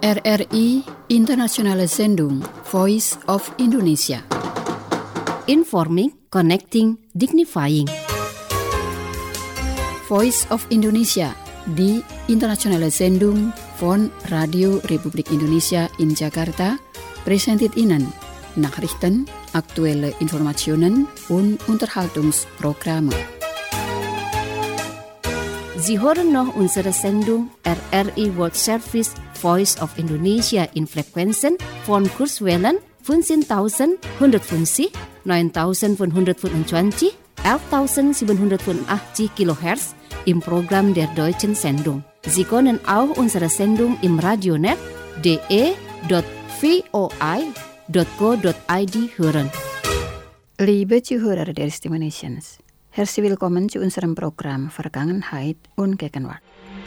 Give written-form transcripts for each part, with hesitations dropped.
RRI Internationale Sendung Voice of Indonesia. Informing, connecting, dignifying. Voice of Indonesia, die internationale Sendung von Radio Republik Indonesia in Jakarta, präsentiert Ihnen Nachrichten, aktuelle Informationen und Unterhaltungsprogramme. Sie hören noch unsere Sendung RRI World Service Voice of Indonesia in Frequenzen von Kurzwellen 15.150, 9.525, 11.785 kHz im Programm der deutschen Sendung. Sie können auch unsere Sendung im Radionet de.voi.co.id hören. Liebe Zuhörer der Stimme Nations, herzlich willkommen zu unserem Programm Vergangenheit und Gegenwart.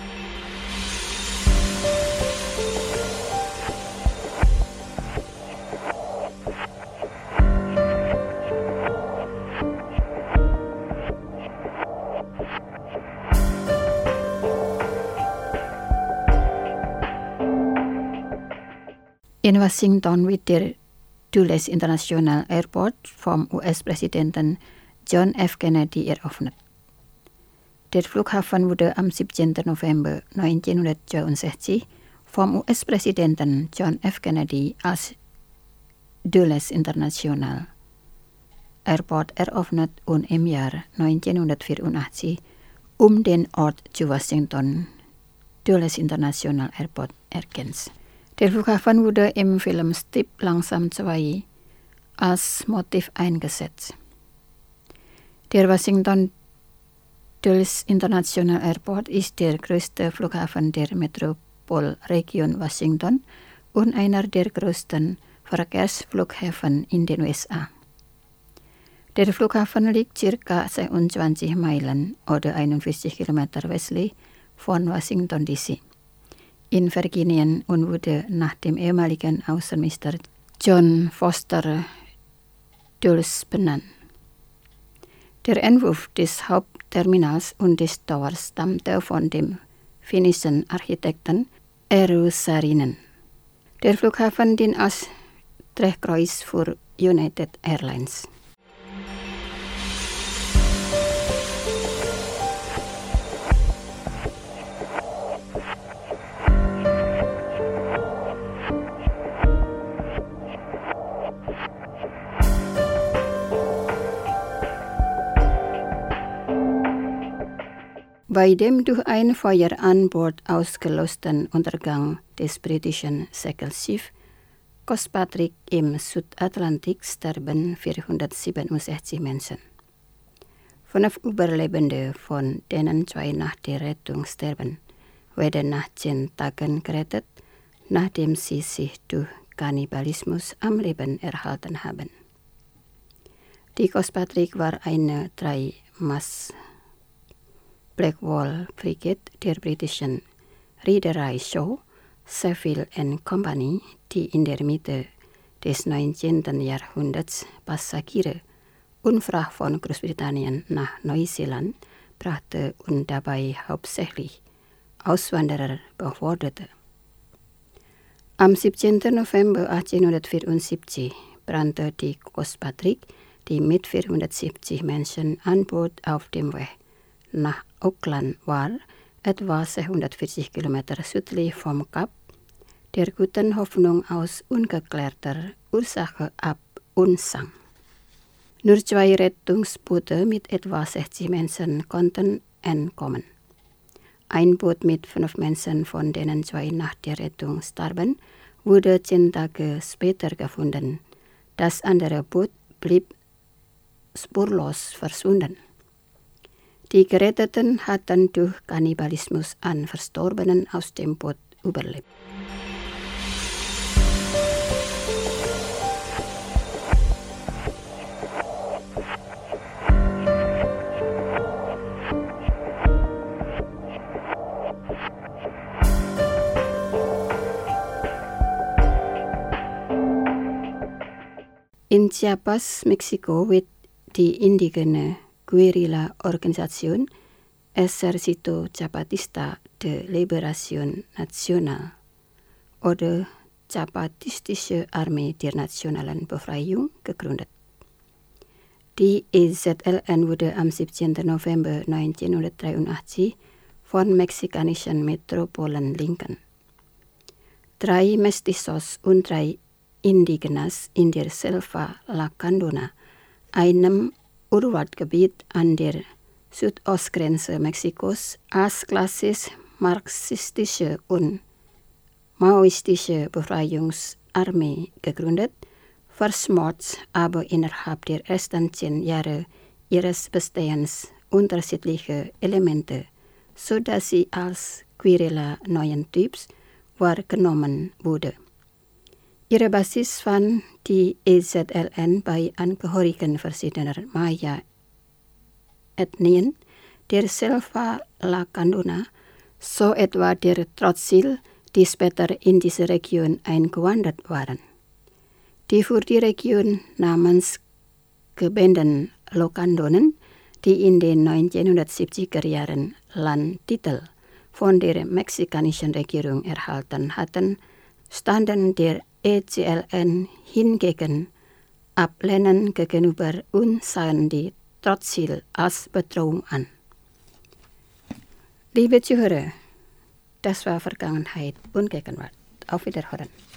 In Washington wird der Dulles International Airport vom US-Präsidenten John F. Kennedy eröffnet. Der Flughafen wurde am 17. November 1962 vom US-Präsidenten John F. Kennedy als Dulles International Airport eröffnet und im Jahr 1984 den Ort zu Washington Dulles International Airport ergänzt. Der Flughafen wurde im Film Stirb langsam 2 als Motiv eingesetzt. Der Washington Dulles International Airport ist der größte Flughafen der Metropolregion Washington und einer der größten Verkehrsflughäfen in den USA. Der Flughafen liegt ca. 22 Meilen oder 41 Kilometer westlich von Washington D.C. in Virginien und wurde nach dem ehemaligen Außenminister John Foster Dulles benannt. Der Entwurf des Hauptterminals und des Towers stammte von dem finnischen Architekten Eero Saarinen. Der Flughafen dient als Drehkreuz für United Airlines. Bei dem durch ein Feuer an Bord ausgelösten Untergang des britischen Segelschiffs Cospatrick im Südatlantik starben 467 Menschen. 5 Überlebende, von denen 2 nach der Rettung sterben, werden nach 10 Tagen gerettet, nachdem sie sich durch Kannibalismus am Leben erhalten haben. Die Cospatrick war eine 3-Mast Blackwall Frigate der britischen Reederei Shaw, Sheffield & Company, die in der Mitte des 19. Jahrhunderts Passagiere und Fracht von Großbritannien nach Neuseeland brachte und dabei hauptsächlich Auswanderer beförderte. Am 17. November 1874 brannte die Cospatrick, die mit 470 Menschen an Bord auf dem Weg nach Auckland war, etwa 240 Kilometer südlich vom Kap der Guten Hoffnung aus ungeklärter Ursache ab und sank. Nur 2 Rettungsboote mit etwa 60 Menschen konnten entkommen. Ein Boot mit 5 Menschen, von denen 2 nach der Rettung starben, wurde 10 Tage später gefunden. Das andere Boot blieb spurlos verschwunden. Die Geretteten hatten durch Kannibalismus an Verstorbenen aus dem Boot überlebt. In Chiapas, Mexiko, wird die indigene Guerilla-Organisation Ejército Zapatista de Liberación Nacional oder Zapatistische Armee der Nationalen Befreiung gegründet. Die EZLN wurde am 17. November 1983 von mexikanischen Metropolen-Linken, 3 Mestizos und 3 Indigenas in der Selva Lacandona, einem Urwaldgebiet an der Südostgrenze Mexikos, als klassisch marxistische und maoistische Befreiungsarmee gegründet, verschmolz aber innerhalb der ersten 10 Jahre ihres Bestehens unterschiedliche Elemente, sodass sie als Guerilla neuen Typs wahrgenommen wurde. Ihre Basis fand die EZLN bei Angehörigen verschiedener Maya-Ethnien der Selva Lacandona, so etwa der Tzotzil, die später in diese Region eingewandert waren. Die für die Region namensgebenden Locandonen, die in den 1970er Jahren Landtitel von der mexikanischen Regierung erhalten hatten, standen der EZLN hingegen ablehnend gegenüber und sahen die Tzotzil als Bedrohung an. Liebe Zuhörer, das war Vergangenheit und Gegenwart. Auf Wiederhören.